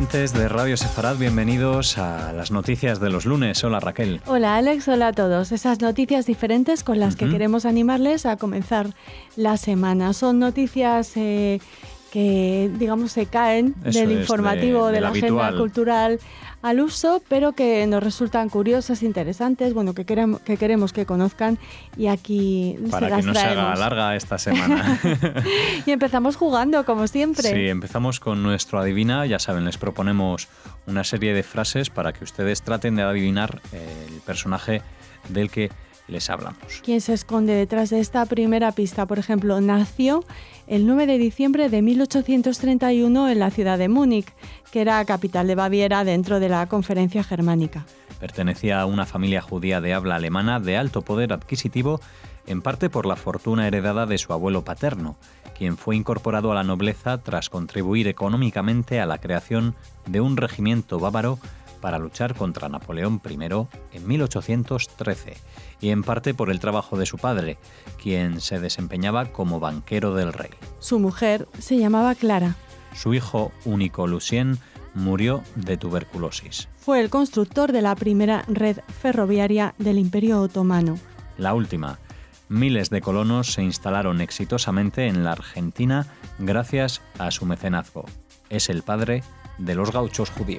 oyentes de Radio Sefarad, bienvenidos a las noticias de los lunes. Hola Raquel. Hola Alex, hola a todos. Esas noticias diferentes con las que queremos animarles a comenzar la semana. Son noticias que, digamos, se caen del informativo, de la agenda cultural al uso, pero que nos resultan curiosas, interesantes, bueno, que queremos que conozcan, y aquí para se las que no traemos. se haga larga esta semana. Y empezamos jugando, como siempre. Sí, empezamos con nuestro Adivina. Ya saben, les proponemos una serie de frases para que ustedes traten de adivinar el personaje del que les hablamos. ¿Quién se esconde detrás de esta primera pista? Por ejemplo, nació el 9 de diciembre de 1831 en la ciudad de Múnich, que era capital de Baviera dentro de la Conferencia Germánica. Pertenecía a una familia judía de habla alemana de alto poder adquisitivo, en parte por la fortuna heredada de su abuelo paterno, quien fue incorporado a la nobleza tras contribuir económicamente a la creación de un regimiento bávaro para luchar contra Napoleón I en 1813, y en parte por el trabajo de su padre, quien se desempeñaba como banquero del rey. Su mujer se llamaba Clara. Su hijo único, Lucien, murió de tuberculosis. Fue el constructor de la primera red ferroviaria del Imperio Otomano. La última. Miles de colonos se instalaron exitosamente en la Argentina gracias a su mecenazgo. Es el padre de los gauchos judíos.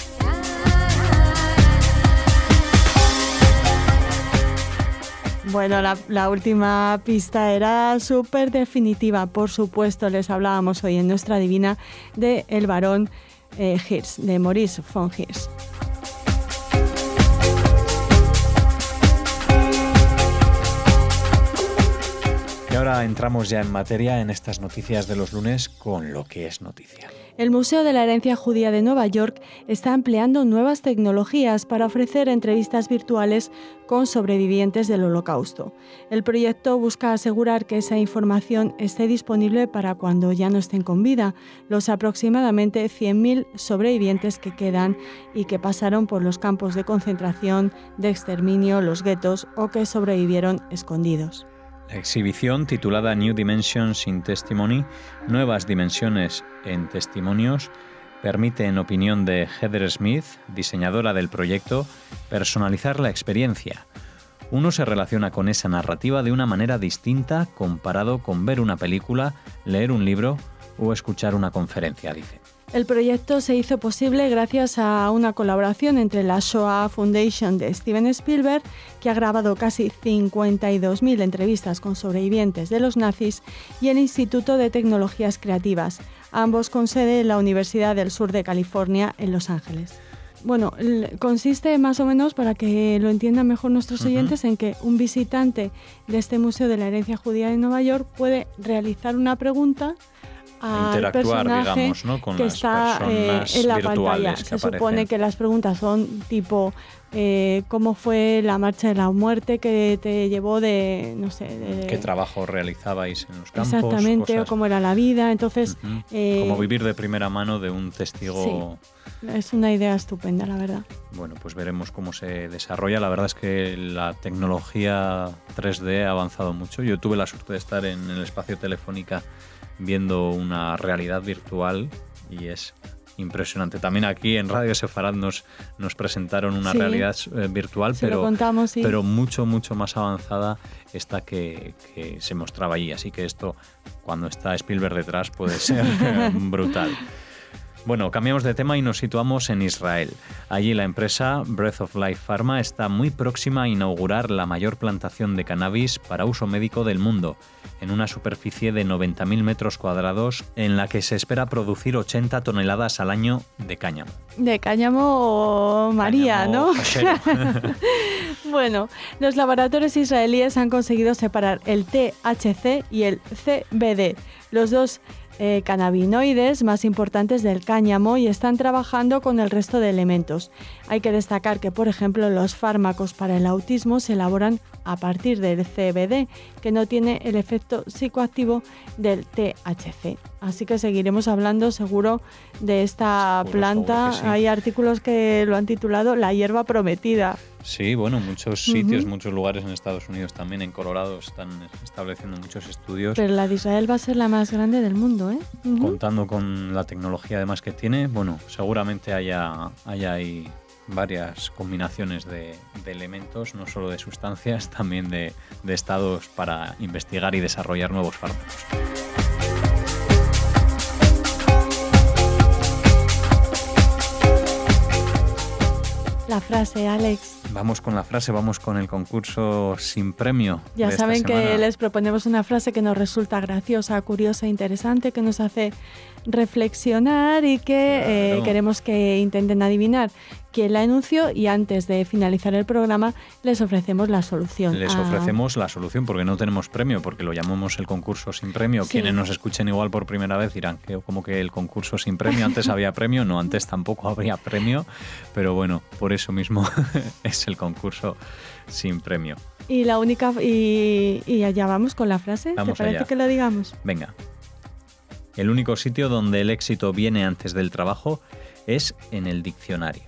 Bueno, la última pista era súper definitiva. Por supuesto, les hablábamos hoy en nuestra Adivina de el barón Hirsch, de Maurice von Hirsch. Y ahora entramos ya en materia en estas noticias de los lunes con lo que es noticia. El Museo de la Herencia Judía de Nueva York está empleando nuevas tecnologías para ofrecer entrevistas virtuales con sobrevivientes del Holocausto. El proyecto busca asegurar que esa información esté disponible para cuando ya no estén con vida, los aproximadamente 100.000 sobrevivientes que quedan y que pasaron por los campos de concentración, de exterminio, los guetos o que sobrevivieron escondidos. La exhibición, titulada New Dimensions in Testimony, Nuevas Dimensiones en Testimonios, permite, en opinión de Heather Smith, diseñadora del proyecto, personalizar la experiencia. Uno se relaciona con esa narrativa de una manera distinta comparado con ver una película, leer un libro o escuchar una conferencia, dice. El proyecto se hizo posible gracias a una colaboración entre la Shoah Foundation de Steven Spielberg, que ha grabado casi 52.000 entrevistas con sobrevivientes de los nazis, y el Instituto de Tecnologías Creativas, ambos con sede en la Universidad del Sur de California, en Los Ángeles. Bueno, consiste más o menos, para que lo entiendan mejor nuestros oyentes, en que un visitante de este Museo de la Herencia Judía de Nueva York puede realizar una pregunta al personaje, digamos, ¿no? Con que las está en la pantalla. Se supone que las preguntas son tipo ¿cómo fue la marcha de la muerte que te llevó de, no sé... ¿Qué trabajo realizabais en los campos? Exactamente, cosas. O cómo era la vida. Entonces, como vivir de primera mano de un testigo. Sí, es una idea estupenda, la verdad. Bueno, pues veremos cómo se desarrolla. La verdad es que la tecnología 3D ha avanzado mucho. Yo tuve la suerte de estar en el espacio Telefónica viendo una realidad virtual y es impresionante. También aquí en Radio Sefarad nos presentaron una realidad virtual, pero mucho más avanzada esta que se mostraba allí. Así que esto, cuando está Spielberg detrás, puede ser brutal. Bueno, cambiamos de tema y nos situamos en Israel. Allí la empresa Breath of Life Pharma está muy próxima a inaugurar la mayor plantación de cannabis para uso médico del mundo, en una superficie de 90.000 metros cuadrados, en la que se espera producir 80 toneladas al año de cáñamo. De cáñamo María, cáñamo, ¿no? Bueno, los laboratorios israelíes han conseguido separar el THC y el CBD, los dos cannabinoides más importantes del cáñamo, y están trabajando con el resto de elementos. Hay que destacar que, por ejemplo, los fármacos para el autismo se elaboran a partir del CBD, que no tiene el efecto psicoactivo del THC. Así que seguiremos hablando seguro de esta planta. Sí. Hay artículos que lo han titulado La hierba prometida. Sí, bueno, muchos sitios, muchos lugares en Estados Unidos también, en Colorado, están estableciendo muchos estudios. Pero la de Israel va a ser la más grande del mundo, ¿eh? Contando con la tecnología además que tiene, bueno, seguramente haya ahí varias combinaciones de elementos, no solo de sustancias, también de estados para investigar y desarrollar nuevos fármacos. La frase, Alex. Vamos con la frase, vamos con el concurso sin premio. Ya de saben esta semana. que les proponemos una frase que nos resulta graciosa, curiosa, interesante, que nos hace reflexionar y que Claro. queremos que intenten adivinar quién la enunció, y antes de finalizar el programa les ofrecemos la solución. Les ofrecemos la solución porque no tenemos premio, porque lo llamamos el concurso sin premio. Sí. Quienes nos escuchen igual por primera vez dirán que como que el concurso sin premio, antes había premio, no, antes tampoco habría premio, pero bueno, por eso mismo es el concurso sin premio. Y la única y allá vamos con la frase. Vamos ¿Te parece allá. que lo digamos? Venga. El único sitio donde el éxito viene antes del trabajo es en el diccionario.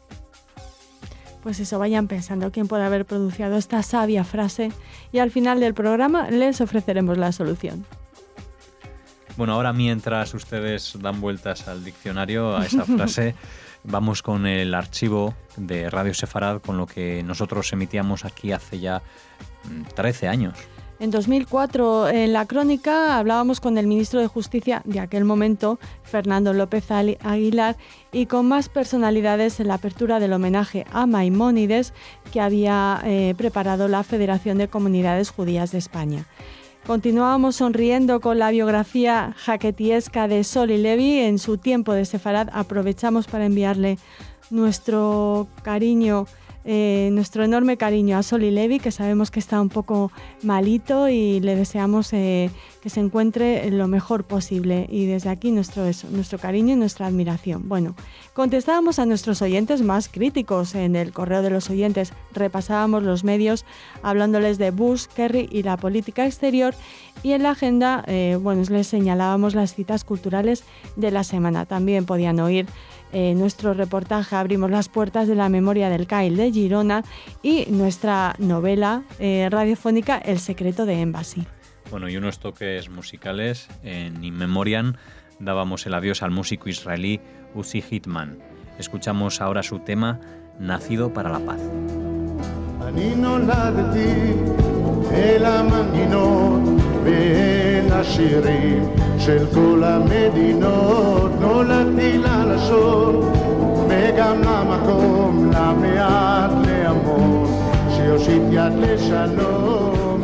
Pues eso, vayan pensando quién puede haber pronunciado esta sabia frase y al final del programa les ofreceremos la solución. Bueno, ahora mientras ustedes dan vueltas al diccionario, a esa frase, vamos con el archivo de Radio Sefarad, con lo que nosotros emitíamos aquí hace ya 13 años. En 2004, en la crónica, hablábamos con el ministro de Justicia de aquel momento, Fernando López Aguilar, y con más personalidades en la apertura del homenaje a Maimónides que había preparado la Federación de Comunidades Judías de España. Continuábamos sonriendo con la biografía jaquetiesca de Soli Levi. En su tiempo de Sefarad aprovechamos para enviarle nuestro cariño, nuestro enorme cariño a Soli Levi, que sabemos que está un poco malito y le deseamos que se encuentre lo mejor posible. Y desde aquí nuestro cariño y nuestra admiración. Bueno, contestábamos a nuestros oyentes más críticos en el correo de los oyentes. Repasábamos los medios hablándoles de Bush, Kerry y la política exterior. Y en la agenda, les señalábamos las citas culturales de la semana. También podían oír nuestro reportaje Abrimos las puertas de la memoria del CAIL de Girona y nuestra novela radiofónica El secreto de Embassy. Bueno, y unos toques musicales. En In Memoriam dábamos el adiós al músico israelí Uzi Hitman. Escuchamos ahora su tema Nacido para la Paz. אני נולדתי אל המנגינות ואל השירים של כל המדינות, נולדתי ללשון וגם למקום, למעט להמון, שיושיט יד לשלום.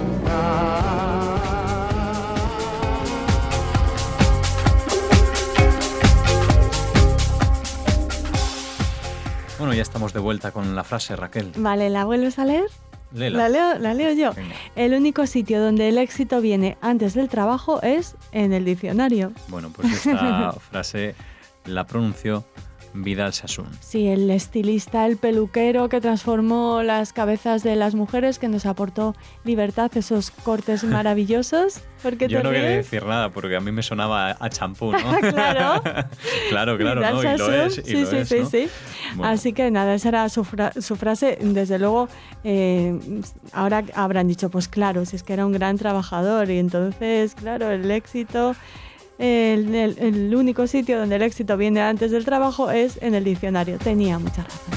Bueno, ya estamos de vuelta con la frase, Raquel. Vale, ¿la vuelves a leer? Léela. La leo yo. Venga. El único sitio donde el éxito viene antes del trabajo es en el diccionario. Bueno, pues esta frase la pronunció Vidal Sassoon. Sí, el estilista, el peluquero que transformó las cabezas de las mujeres, que nos aportó libertad, esos cortes maravillosos. ¿Por qué Yo te no quería ríes? decir nada porque a mí me sonaba a champú, ¿no? Claro. claro, Vidal ¿no? Y lo Sassoon. es, y lo es, ¿no? Sí. Bueno. Así que nada, esa era su frase. Desde luego, ahora habrán dicho, pues claro, si es que era un gran trabajador y entonces, claro, el éxito... El único sitio donde el éxito viene antes del trabajo es en el diccionario. Tenía mucha razón.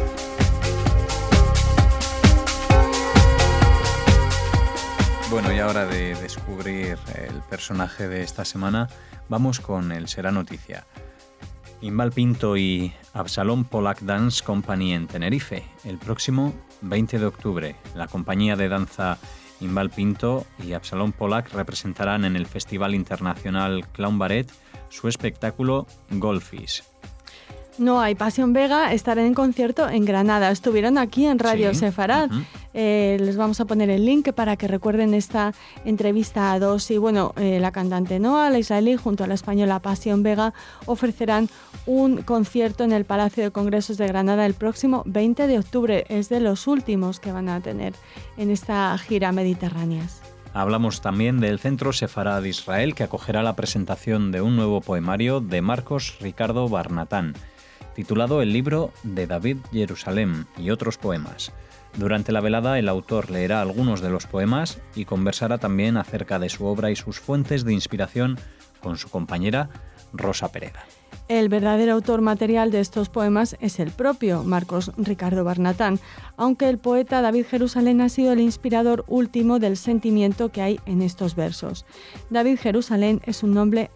Bueno, y ahora de descubrir el personaje de esta semana, vamos con el Será Noticia. Inbal Pinto y Absalom Polak Dance Company en Tenerife, el próximo 20 de octubre. La compañía de danza Inbal Pinto y Absalom Polak representarán en el Festival Internacional Clown Ballet su espectáculo Goldfish. No hay Pasión Vega, estarán en concierto en Granada. Estuvieron aquí en Radio Sí. Sefarad. Ujú. Les vamos a poner el link para que recuerden esta entrevista a dos. Y bueno, la cantante Noa, la israelí, junto a la española Pasión Vega, ofrecerán un concierto en el Palacio de Congresos de Granada el próximo 20 de octubre. Es de los últimos que van a tener en esta gira Mediterráneas. Hablamos también del Centro Sefarad de Israel, que acogerá la presentación de un nuevo poemario de Marcos Ricardo Barnatán, titulado El libro de David Jerusalem y otros poemas. Durante la velada, el autor leerá algunos de los poemas y conversará también acerca de su obra y sus fuentes de inspiración con su compañera Rosa Pereda. El verdadero autor material de estos poemas es el propio Marcos Ricardo Barnatán, aunque el poeta David Jerusalem ha sido el inspirador último del sentimiento que hay en estos versos. David Jerusalem es un nombre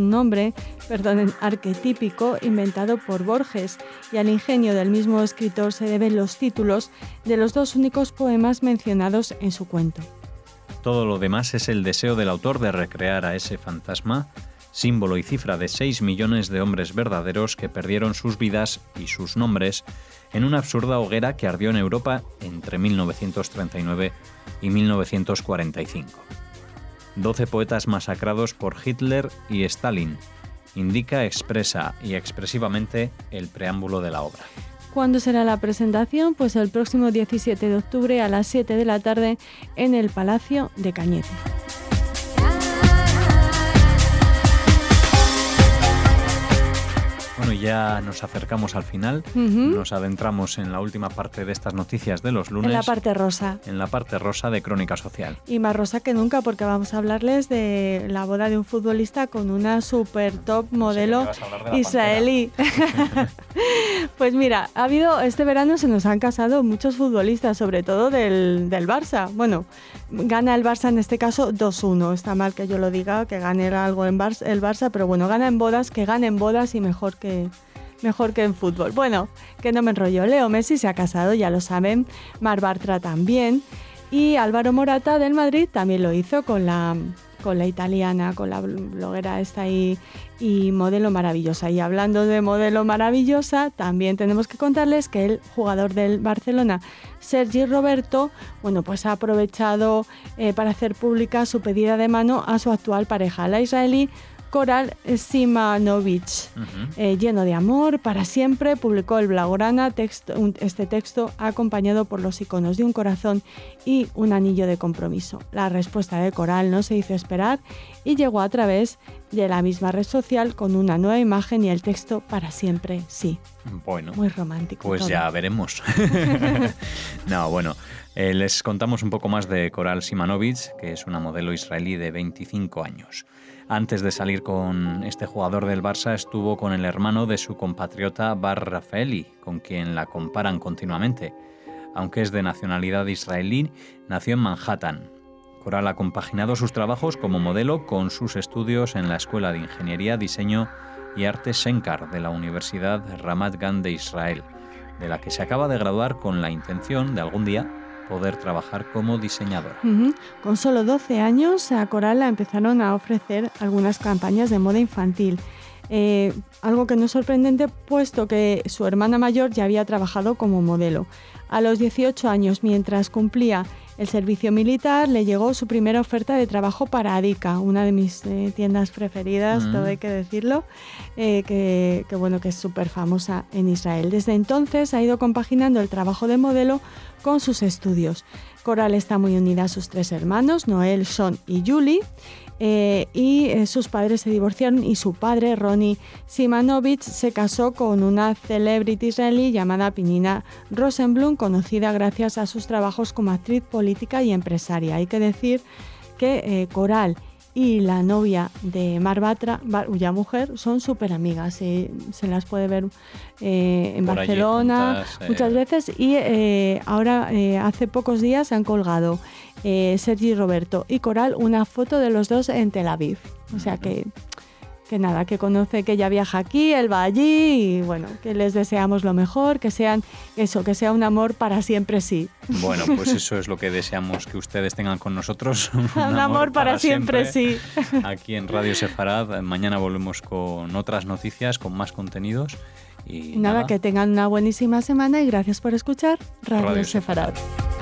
arquetípico inventado por Borges, y al ingenio del mismo escritor se deben los títulos de los dos únicos poemas mencionados en su cuento. Todo lo demás es el deseo del autor de recrear a ese fantasma, símbolo y cifra de 6 millones de hombres verdaderos que perdieron sus vidas y sus nombres en una absurda hoguera que ardió en Europa entre 1939 y 1945. 12 poetas masacrados por Hitler y Stalin, indica, expresa y expresivamente el preámbulo de la obra. ¿Cuándo será la presentación? Pues el próximo 17 de octubre a las 7 de la tarde en el Palacio de Cañete. Bueno, ya nos acercamos al final, nos adentramos en la última parte de estas noticias de los lunes. En la parte rosa. En la parte rosa de Crónica Social. Y más rosa que nunca, porque vamos a hablarles de la boda de un futbolista con una super top modelo israelí. Pues mira, este verano se nos han casado muchos futbolistas, sobre todo del Barça. Bueno, gana el Barça en este caso 2-1. Está mal que yo lo diga, que gane algo el Barça, pero bueno, gana en bodas, que gane en bodas y mejor que en fútbol. Bueno, que no me enrollo. Leo Messi se ha casado, ya lo saben. Mar Bartra también. Y Álvaro Morata del Madrid también lo hizo con la italiana, con la bloguera esta ahí y modelo maravillosa. Y hablando de modelo maravillosa, también tenemos que contarles que el jugador del Barcelona, Sergi Roberto, bueno, pues ha aprovechado para hacer pública su pedida de mano a su actual pareja, la israelí Coral Simanovich. Lleno de amor, para siempre, publicó el Blaugrana este texto acompañado por los iconos de un corazón y un anillo de compromiso. La respuesta de Coral no se hizo esperar y llegó a través de la misma red social con una nueva imagen y el texto para siempre, sí. Bueno, muy romántico. Pues todo. Ya veremos. No, bueno, les contamos un poco más de Coral Simanovich, que es una modelo israelí de 25 años. Antes de salir con este jugador del Barça, estuvo con el hermano de su compatriota Bar Rafaeli, con quien la comparan continuamente. Aunque es de nacionalidad israelí, nació en Manhattan. Coral ha compaginado sus trabajos como modelo con sus estudios en la Escuela de Ingeniería, Diseño y Arte Shenkar de la Universidad Ramat Gan de Israel, de la que se acaba de graduar con la intención de algún día poder trabajar como diseñadora. Con solo 12 años, a Coral la empezaron a ofrecer algunas campañas de moda infantil. Algo que no es sorprendente, puesto que su hermana mayor ya había trabajado como modelo. A los 18 años, mientras cumplía el servicio militar, le llegó su primera oferta de trabajo para Adica, una de mis tiendas preferidas, todo hay que decirlo, que es súper famosa en Israel. Desde entonces ha ido compaginando el trabajo de modelo con sus estudios. Coral está muy unida a sus 3 hermanos, Noel, Sean y Julie, sus padres se divorciaron y su padre, Ronnie Simanovich, se casó con una celebrity israelí llamada Pinina Rosenblum, conocida gracias a sus trabajos como actriz política y empresaria. Hay que decir que Coral y la novia de Mar Bartra, cuya mujer, son súper amigas. Se las puede ver en por Barcelona juntas, muchas veces. Y ahora, hace pocos días, han colgado Sergi Roberto y Coral una foto de los dos en Tel Aviv. O sea que nada, que conoce que ella viaja aquí, él va allí y bueno, que les deseamos lo mejor, que sea un amor para siempre, sí. Bueno, pues eso es lo que deseamos que ustedes tengan con nosotros. Un amor para siempre, sí. Aquí en Radio Sefarad. Mañana volvemos con otras noticias, con más contenidos. Y nada, que tengan una buenísima semana y gracias por escuchar Radio Sefarad.